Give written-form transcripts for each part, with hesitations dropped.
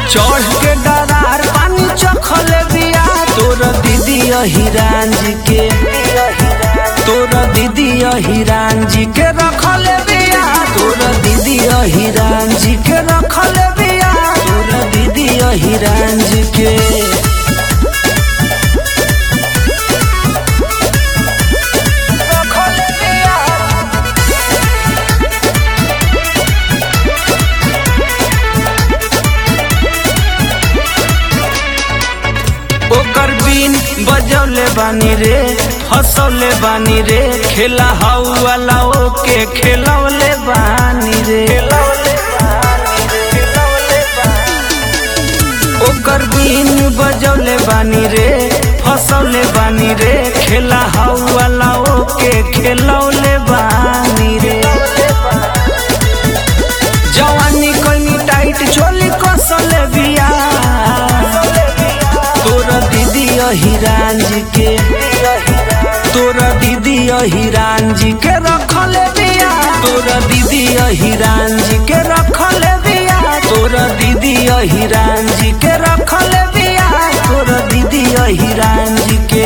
चढ़ के डरार पानी चखल बिया तोर दीदी हिरान जी के, तोर दीदी हिरान जी के रखल बिया, तोर दीदी हिरान जी के रखल बिया, तोर दीदी हिरान जी के। ओकर बीन बजौले बानी रे, हंसौले बानी रे, खेला हाउ वाला ओके खेलौले बानी रे। ओकर बीन बजौले बानी रे, हंसौले बानी रे, खेला हाउ वाला ओके खेलौले बानी रे। जवानी कोई टाइट चोली कसले बिया तोरा दीदी हिरान जी के, तोरा दीदी हिरान जी के रखल बिया, तोरा दीदी हिरान जी के रखल बिया, तोरा दीदी हिरान जी के रखल बिया, तोरा दीदी हिरान जी के।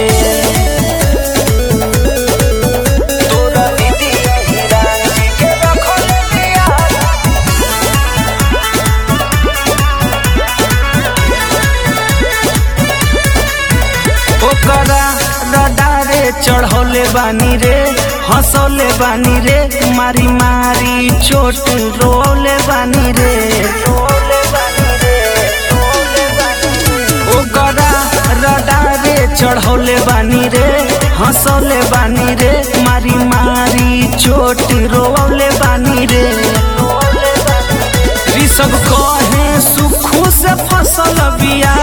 तोरा दीदी हिरान जी के रखल बिया। ओकरा रडारे चढ़ौले बानी रे, हंसौले बानी रे, मारी मारी चोट रोले बानी रे। ओकरा रडारे चढ़ौले बानी रे, हंसौले बानी रे, मारी मारी चोट रोले बानी रे। ऋषभ कहे सुखू से फसल बिया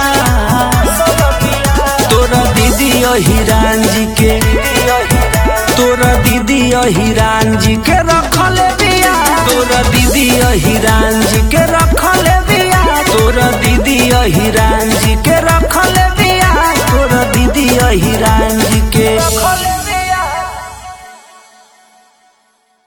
तोरा दीदी हिरान जी के, तोरा दीदी हिरान जी के रखल बिया, तोरा दीदी हिरान जी के रखल बिया, तोरा दीदी हिरान जी के रखल बिया, तोरा दीदी हिरान जी